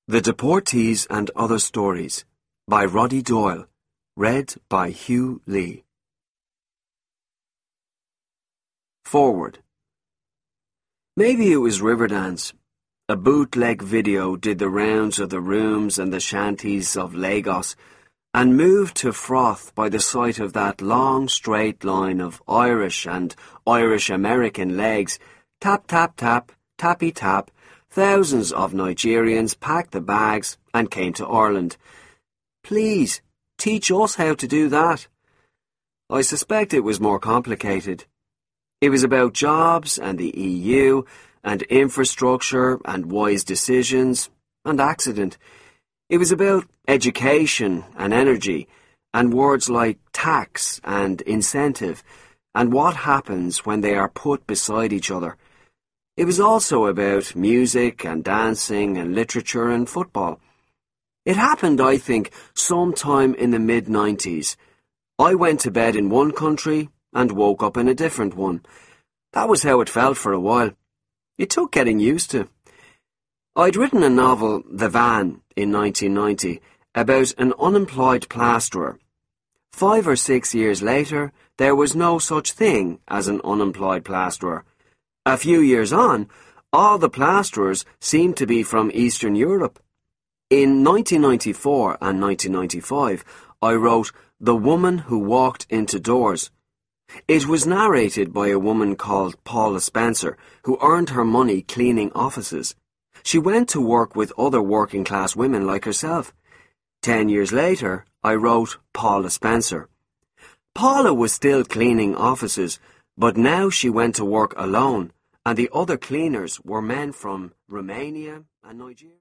The Deportees and Other Stories by Roddy Doyle. Read by Hugh Lee. Forward. Maybe it was Riverdance. A bootleg video did the rounds of the rooms and the shanties of Lagos and moved to froth by the sight of that long straight line of Irish and Irish-American legs, tap, tap, tap, tappy, tap. Thousands of Nigerians packed the bags and came to Ireland. Please, teach us how to do that. I suspect it was more complicated. It was about jobs and the EU and infrastructure and wise decisions and accident. It was about education and energy and words like tax and incentive and what happens when they are put beside each other. It was also about music and dancing and literature and football. It happened, I think, sometime in the mid-90s. I went to bed in one country and woke up in a different one. That was how it felt for a while. It took getting used to. I'd written a novel, The Van, in 1990, about an unemployed plasterer. 5 or 6 years later, there was no such thing as an unemployed plasterer. A few years on, all the plasterers seemed to be from Eastern Europe. In 1994 and 1995, I wrote The Woman Who Walked Into Doors. It was narrated by a woman called Paula Spencer, who earned her money cleaning offices. She went to work with other working-class women like herself. 10 years later, I wrote Paula Spencer. Paula was still cleaning offices, but now she went to work alone, and the other cleaners were men from Romania and Nigeria.